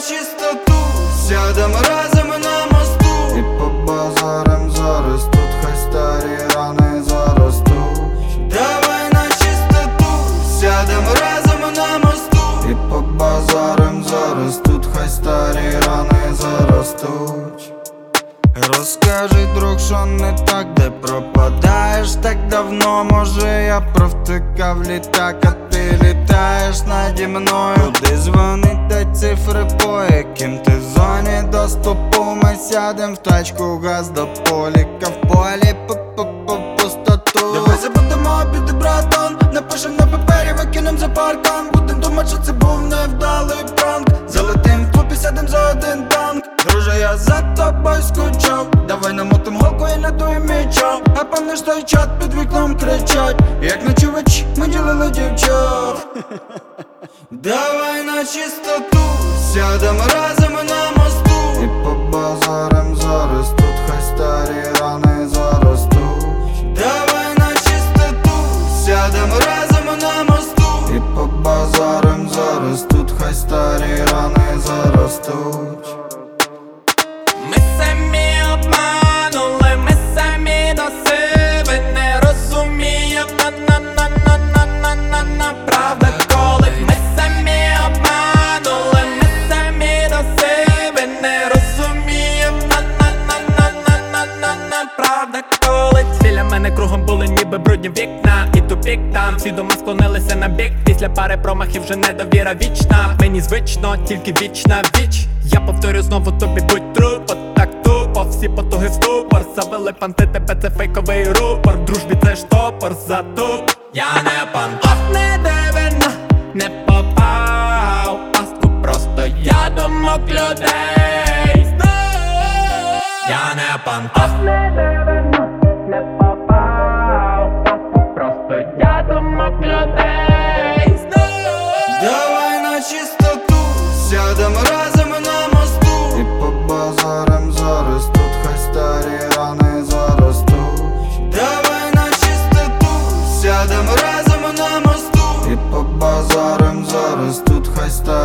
чистоту, сядем разом на мосту і побазарим зараз тут, хай старі рани заростуть. Давай на чистоту, сядем разом на мосту І побазарим зараз тут, хай старі рани заростуть. Розкажи, друг, що не так, де пропадаєш так давно. Може я провтикав літак, а ти літаєш наді мною. Куди дзвонить та цифри, по яким ти в зоні доступу? Ми сядем в тачку, газ до поліка, в полі пустоту. Давай забудемо обіди, братан, напишем на папері, викинем за паркан. Будем думать, що це був невдалий пранк. Залетим в клуб і сядем за один танк. Друже, я за тобою скучав. Давай намотим голку і надуєм мічом. А пам'ятаєш той чат під вікном кричать, як ночувач ми ділили дівчат. Давай на чистоту, сядем разом на мосту І побазарим зараз тут, хай старі рани заростуть. Давай на чистоту, сядем разом на мосту І побазарим зараз тут, хай старі рани заростуть. Ми самі обманули, ми самі до себе не розуміємо, на правда коли. Ми самі обманули, ми самі до себе не розуміємо, на правда коли. Біля мене кругом були ніби брудні вікна і тупік там, всі дома склонилися на бік. Після пари промахів вже недовіра вічна. Мені звично, тільки вічна віч. Я повторю знову, тобі будь трупо, так тупо, всі потуги в ступор. Завели панти, тебе це фейковий рупор. В дружбі це штопор, затуп. Я не пантов, не дивина, не попав в пастку, просто я думок людей. Я не пантов, не дивина, не попав в пастку, просто я думок людей. Давай на чистоту, сядем разом на мосту І побазарим зараз тут, хай старі рани заростуть. Давай на чистоту, сядем разом на мосту І побазарим зараз тут, хай старі